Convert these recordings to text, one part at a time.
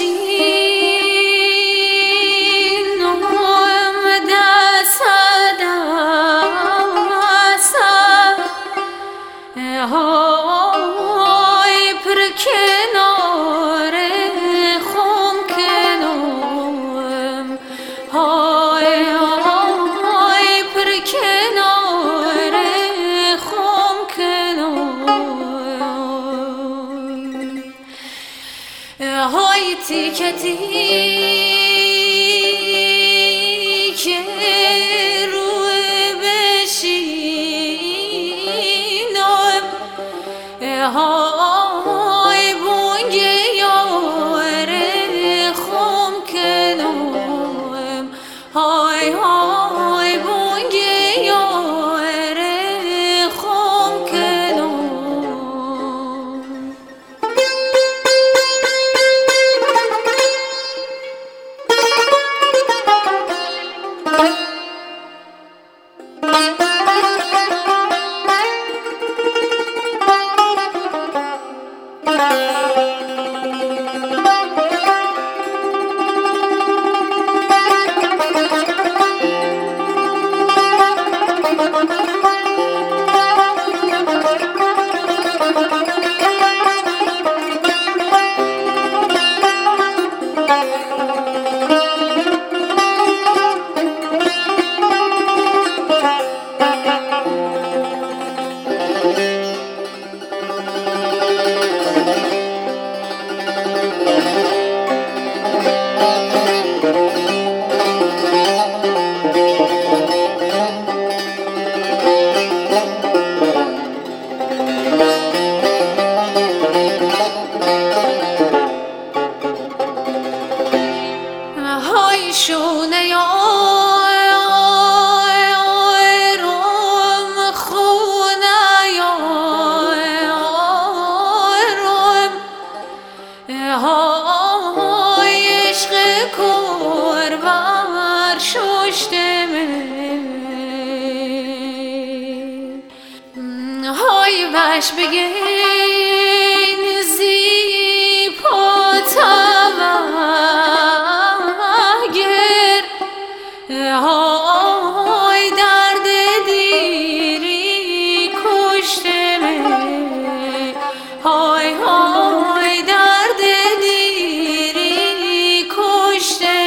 های پر کنار خم کنم های پر کنار خم کنم های تیکه تیکه های بونگه یار خم کنم های بونگه یار خم کنم شونه یارم خونه یارم های عشق کور بر ششتم های وش بگین زی پاتم های درد دیری کشته های درد دیری کشته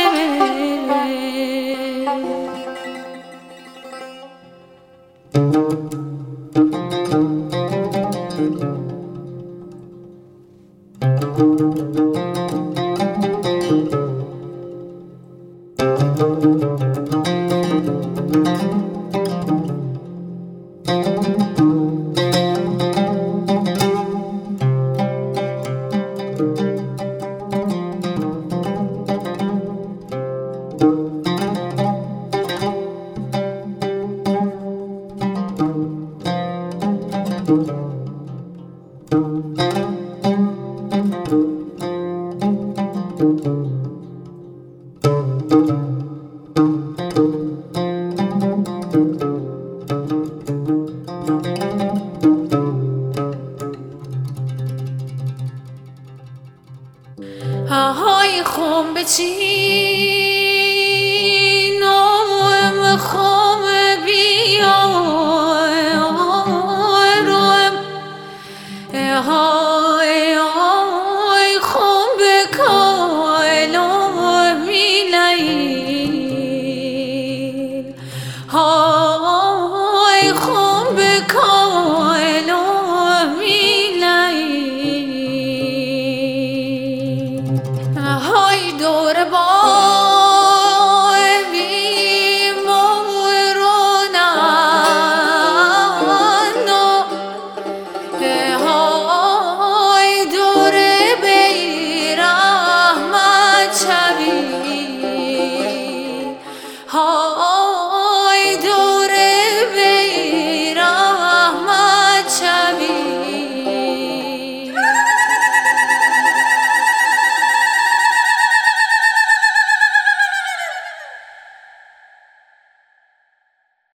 های خم بچینم خم بیارم های خم بکالم میلیل های خم بکالم میلیل های دور بای بیمارانانو های دور بی رحمت شوی